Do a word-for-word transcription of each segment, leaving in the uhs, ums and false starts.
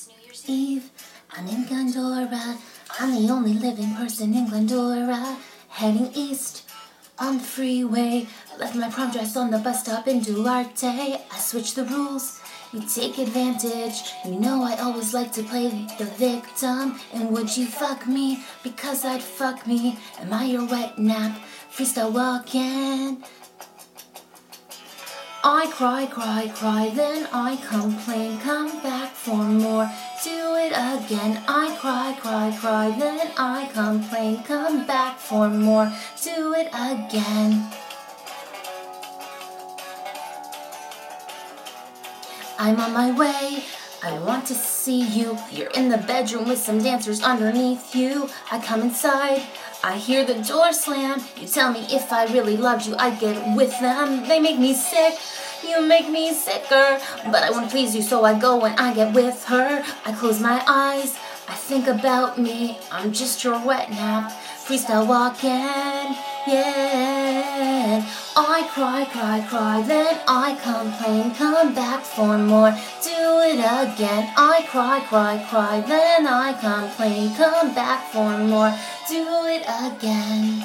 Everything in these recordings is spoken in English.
Eve, I'm in Glendora. I'm the only living person in Glendora. Heading east on the freeway. Left my prom dress on the bus stop in Duarte. I switched the rules, you take advantage. You know I always like to play the victim. And would you fuck me? Because I'd fuck me. Am I your wet nap? Freestyle walking. I cry, cry, cry, then I complain. Come back for more, do it again. I cry, cry, cry, then I complain. Come back for more, do it again. I'm on my way, I want to see you. You're in the bedroom with some dancers underneath you. I come inside, I hear the door slam. You tell me if I really loved you, I'd get with them. They make me sick, you make me sicker. But I won't please you, so I go and I get with her. I close my eyes, I think about me. I'm just your wet nap, freestyle walking, yeah. I cry, cry, cry, then I complain. Come back for more, do it again. I cry, cry, cry, then I complain. Come back for more, do it again.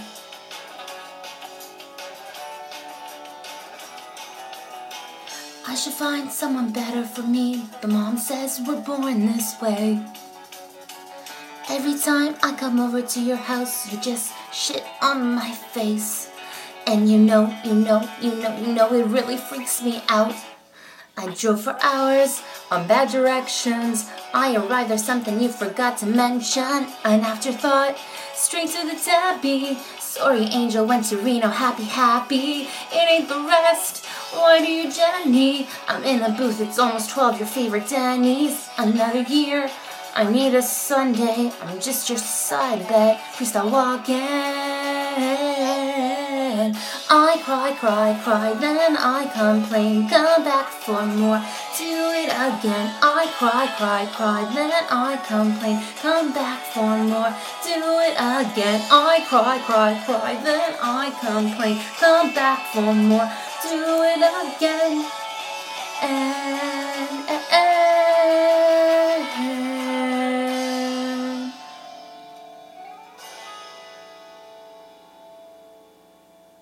I should find someone better for me, but mom says we're born this way. Every time I come over to your house, you just shit on my face. And you know, you know, you know, you know, it really freaks me out. I drove for hours on bad directions. I arrived, there's something you forgot to mention. An afterthought, straight to the tabby. Sorry, Angel, went to Reno, happy, happy. It ain't the rest, why do you, Jenny? I'm in a booth, it's almost twelve, your favorite Denny's. Another year, I need a Sunday. I'm just your side bet, freestyle walking. I cry, cry, cry, then I complain. Come back for more, do it again. I cry, cry, cry, then I complain. Come back for more, do it again. I cry, cry, cry, then I complain. Come back for more, do it again. And, and